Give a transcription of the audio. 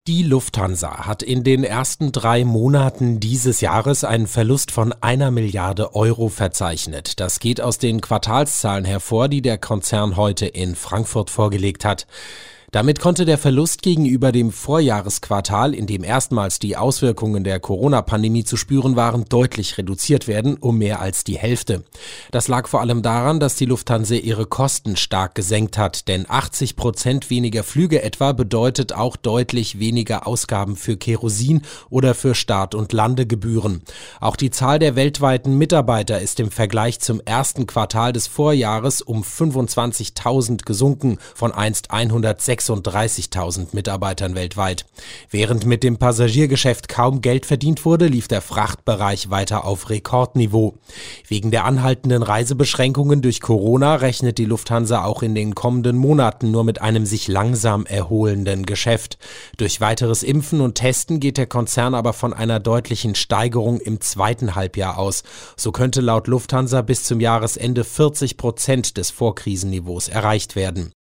Die Lufthansa hat in den ersten 3 Monaten dieses Jahres einen Verlust von 1 Milliarde Euro verzeichnet. Das geht aus den Quartalszahlen hervor, die der Konzern heute in Frankfurt vorgelegt hat. Damit konnte der Verlust gegenüber dem Vorjahresquartal, in dem erstmals die Auswirkungen der Corona-Pandemie zu spüren waren, deutlich reduziert werden, um mehr als die Hälfte. Das lag vor allem daran, dass die Lufthansa ihre Kosten stark gesenkt hat, denn 80% weniger Flüge etwa bedeutet auch deutlich weniger Ausgaben für Kerosin oder für Start- und Landegebühren. Auch die Zahl der weltweiten Mitarbeiter ist im Vergleich zum ersten Quartal des Vorjahres um 25.000 gesunken, von einst 136.000 Mitarbeitern weltweit. Während mit dem Passagiergeschäft kaum Geld verdient wurde, lief der Frachtbereich weiter auf Rekordniveau. Wegen der anhaltenden Reisebeschränkungen durch Corona rechnet die Lufthansa auch in den kommenden Monaten nur mit einem sich langsam erholenden Geschäft. Durch weiteres Impfen und Testen geht der Konzern aber von einer deutlichen Steigerung im zweiten Halbjahr aus. So könnte laut Lufthansa bis zum Jahresende 40% des Vorkrisenniveaus erreicht werden.